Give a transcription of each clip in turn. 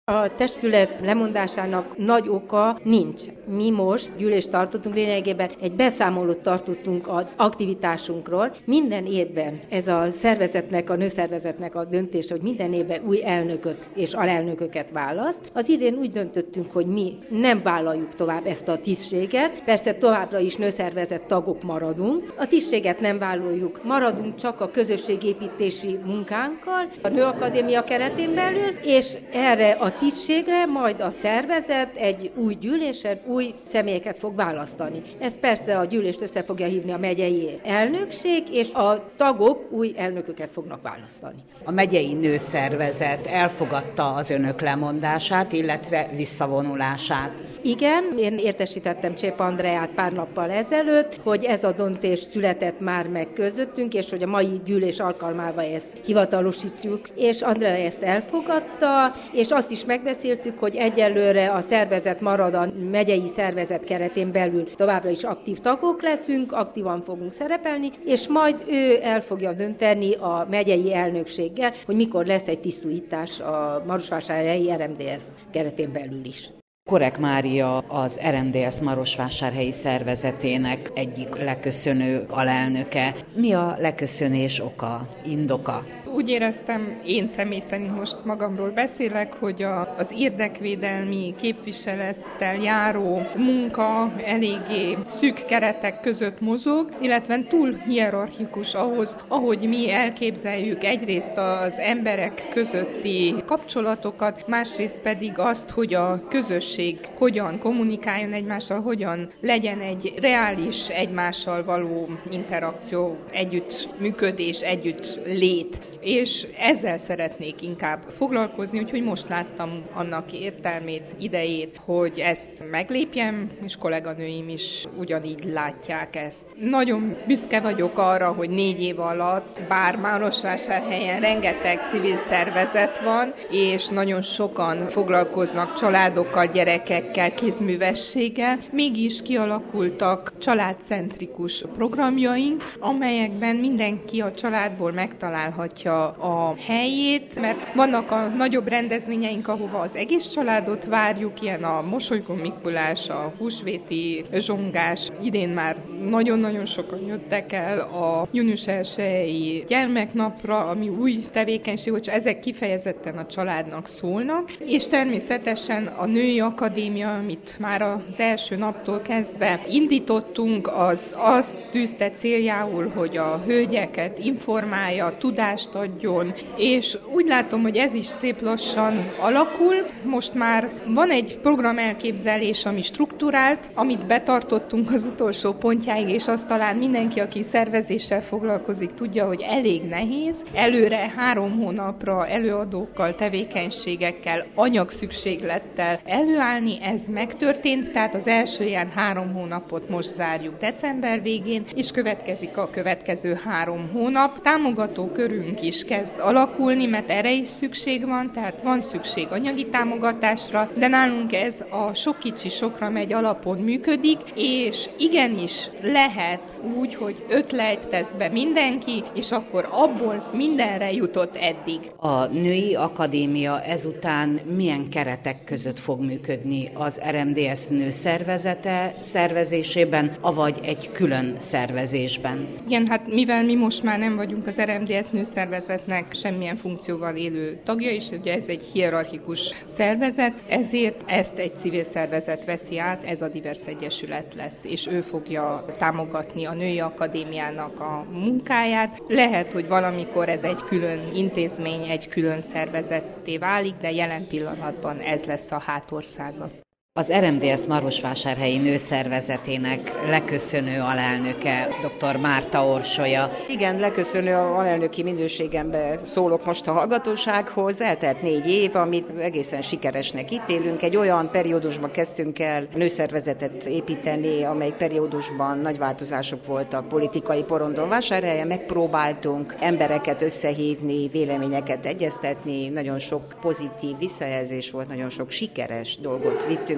A testület lemondásának nagy oka nincs. Mi most gyűlést tartottunk, lényegében egy beszámolót tartottunk az aktivitásunkról. Minden évben ez a szervezetnek, a nőszervezetnek a döntése, hogy minden évben új elnököt és alelnököket választ. Az idén úgy döntöttünk, hogy mi nem vállaljuk tovább ezt a tisztséget. Persze továbbra is nőszervezet tagok maradunk. A tisztséget nem vállaljuk, maradunk csak a közösségépítési munkánkkal, a Nőakadémia keretén belül, és erre a tisztségre majd a szervezet egy új gyűlésen új személyeket fog választani. Ez persze a gyűlést össze fogja hívni a megyei elnökség, és a tagok új elnököket fognak választani. A megyei nőszervezet elfogadta az önök lemondását, illetve visszavonulását. Igen, én értesítettem Csép Andreát pár nappal ezelőtt, hogy ez a döntés született már meg közöttünk, és hogy a mai gyűlés alkalmával ezt hivatalosítjuk, és Andrea ezt elfogadta, és azt is megbeszéltük, hogy egyelőre a szervezet marad a megyei szervezet keretén belül, továbbra is aktív tagok leszünk, aktívan fogunk szerepelni, és majd ő el fogja dönteni a megyei elnökséggel, hogy mikor lesz egy tisztújítás a Marosvásárhelyi RMDSZ keretén belül is. Korek Mária az RMDSZ Marosvásárhelyi szervezetének egyik leköszönő alelnöke. Mi a leköszönés oka, indoka? Úgy éreztem, én személy szerint most magamról beszélek, hogy az érdekvédelmi képviselettel járó munka eléggé szűk keretek között mozog, illetve túl hierarchikus ahhoz, ahogy mi elképzeljük egyrészt az emberek közötti kapcsolatokat, másrészt pedig azt, hogy a közösség hogyan kommunikáljon egymással, hogyan legyen egy reális egymással való interakció, együttműködés, együtt lét. És ezzel szeretnék inkább foglalkozni, úgyhogy most láttam annak értelmét, idejét, hogy ezt meglépjem, és kolléganőim is ugyanígy látják ezt. Nagyon büszke vagyok arra, hogy 4 év alatt, bár Marosvásárhelyen rengeteg civil szervezet van, és nagyon sokan foglalkoznak családokkal, gyerekekkel, kézművességgel, mégis kialakultak családcentrikus programjaink, amelyekben mindenki a családból megtalálhatja a helyét, mert vannak a nagyobb rendezvényeink, ahova az egész családot várjuk, ilyen a Mosolygó Mikulás, a húsvéti zsongás. Idén már nagyon-nagyon sokan jöttek el a június 1-i gyermeknapra, ami új tevékenység, hogy ezek kifejezetten a családnak szólnak, és természetesen a Női Akadémia, amit már az első naptól kezdve indítottunk, az azt tűzte céljául, hogy a hölgyeket informálja, tudást adjon, és úgy látom, hogy ez is szép lassan alakul. Most már van egy programelképzelés, ami strukturált, amit betartottunk az utolsó pontjáig, és azt talán mindenki, aki szervezéssel foglalkozik, tudja, hogy elég nehéz. Előre 3 hónapra előadókkal, tevékenységekkel, anyagszükséglettel előállni, ez megtörtént, tehát az első ilyen 3 hónapot most zárjuk december végén, és következik a következő 3 hónap. Támogató körünk is kezd alakulni, mert erre is szükség van, tehát van szükség anyagi támogatásra, de nálunk ez a sok kicsi sokra megy alapon működik, és igenis lehet úgy, hogy ötlet tesz be mindenki, és akkor abból mindenre jutott eddig. A Női Akadémia ezután milyen keretek között fog működni? Az RMDSZ nőszervezete szervezésében, avagy egy külön szervezésben? Igen, hát mivel mi most már nem vagyunk az RMDSZ nőszervezetnek semmilyen funkcióval élő tagja, és ugye ez egy hierarchikus szervezet, ezért ezt egy civil szervezet veszi át, ez a Diversz Egyesület lesz, és ő fogja támogatni a Női Akadémiának a munkáját. Lehet, hogy valamikor ez egy külön intézmény, egy külön szervezetté válik, de jelen pillanatban ez lesz a hátországa. Az RMDSZ Marosvásárhelyi nőszervezetének leköszönő alelnöke, dr. Márta Orsolya. Igen, leköszönő alelnöki minőségemben szólok most a hallgatósághoz. Eltelt 4 év, amit egészen sikeresnek ítélünk. Egy olyan periódusban kezdtünk el nőszervezetet építeni, amelyik periódusban nagy változások voltak politikai porondon Vásárhelyen. Megpróbáltunk embereket összehívni, véleményeket egyeztetni, nagyon sok pozitív visszajelzés volt, nagyon sok sikeres dolgot vittünk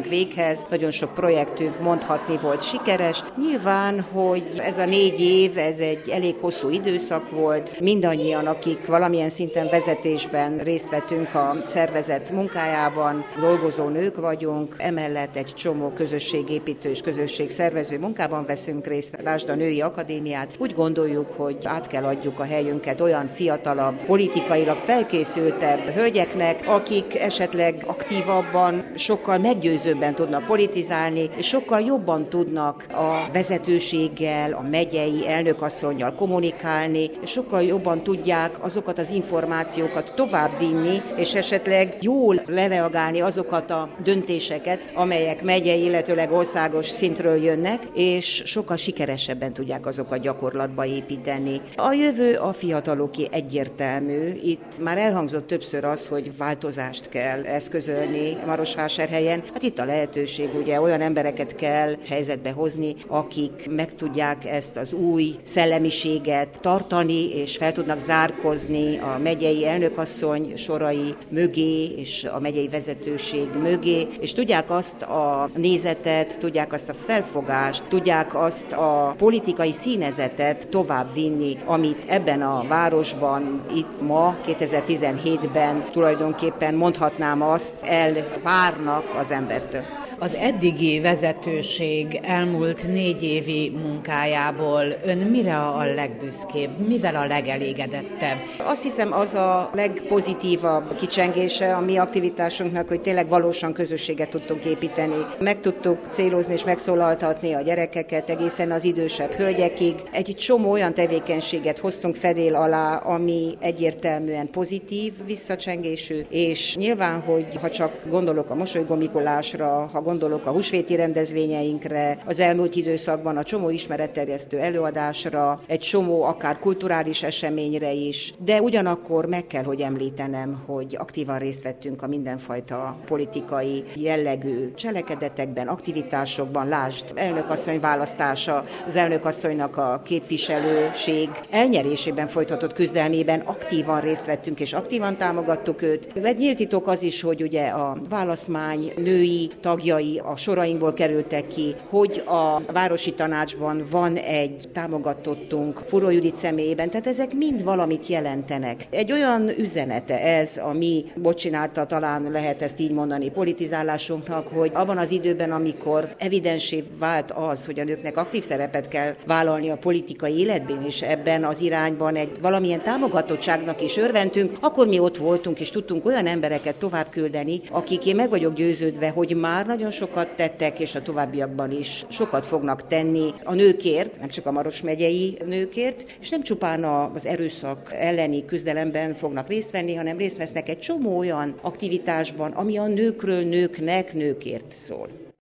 vittünk véghez, nagyon sok projektünk mondhatni volt sikeres. Nyilván, hogy ez a 4 év, ez egy elég hosszú időszak volt. Mindannyian, akik valamilyen szinten vezetésben részt vettünk a szervezet munkájában, dolgozó nők vagyunk, emellett egy csomó közösségépítő és közösségszervező munkában veszünk részt, lásd a Női Akadémiát. Úgy gondoljuk, hogy át kell adjuk a helyünket olyan fiatalabb, politikailag felkészültebb hölgyeknek, akik esetleg aktívabban, sokkal meggyőzőbben tudnak politizálni, és sokkal jobban tudnak a vezetőséggel, a megyei elnökasszonnyal kommunikálni, és sokkal jobban tudják azokat az információkat továbbvinni, és esetleg jól lereagálni azokat a döntéseket, amelyek megyei, illetőleg országos szintről jönnek, és sokkal sikeresebben tudják azokat gyakorlatba építeni. A jövő a fiataloké egyértelmű. Itt már elhangzott többször az, hogy változást kell eszközölni Marosvásárhelyen. Hát itt a lehetőség, ugye olyan embereket kell helyzetbe hozni, akik meg tudják ezt az új szellemiséget tartani, és fel tudnak zárkozni a megyei elnökasszony sorai mögé, és a megyei vezetőség mögé, és tudják azt a nézetet, tudják azt a felfogást, tudják azt a politikai színezetet továbbvinni, amit ebben a városban itt ma, 2017-ben tulajdonképpen mondhatnám azt, elvárnak az embertől. Az eddigi vezetőség elmúlt 4 évi munkájából ön mire a legbüszkébb, mivel a legelégedettebb? Azt hiszem, az a legpozitívabb kicsengése a mi aktivitásunknak, hogy tényleg valósan közösséget tudtunk építeni. Meg tudtuk célozni és megszólaltatni a gyerekeket egészen az idősebb hölgyekig. Egy csomó olyan tevékenységet hoztunk fedél alá, ami egyértelműen pozitív visszacsengésű, és nyilván, hogy ha csak gondolok a Mosolygó Mikulásra, ha gondolok a húsvéti rendezvényeinkre, az elmúlt időszakban a csomó ismeretterjesztő előadásra, egy csomó akár kulturális eseményre is, de ugyanakkor meg kell, hogy említenem, hogy aktívan részt vettünk a mindenfajta politikai jellegű cselekedetekben, aktivitásokban, lásd, elnökasszony választása, az elnökasszonynak a képviselőség elnyerésében folytatott küzdelmében aktívan részt vettünk és aktívan támogattuk őt. Egy nyílt titok az is, hogy ugye a választmány női tagjai a sorainkból kerültek ki, hogy a Városi Tanácsban van egy támogatottunk Furó Judit személyében, tehát ezek mind valamit jelentenek. Egy olyan üzenete ez a mi, bocsánattal talán lehet ezt így mondani, politizálásunknak, hogy abban az időben, amikor evidensé vált az, hogy a nőknek aktív szerepet kell vállalni a politikai életben, és ebben az irányban egy valamilyen támogatottságnak is örventünk, akkor mi ott voltunk, és tudtunk olyan embereket tovább küldeni, akik én meg vagyok győződve, hogy már nagyon sokat tettek, és a továbbiakban is sokat fognak tenni a nőkért, nem csak a Maros megyei nőkért, és nem csupán az erőszak elleni küzdelemben fognak részt venni, hanem részt vesznek egy csomó olyan aktivitásban, ami a nőkről, nőknek, nőkért szól.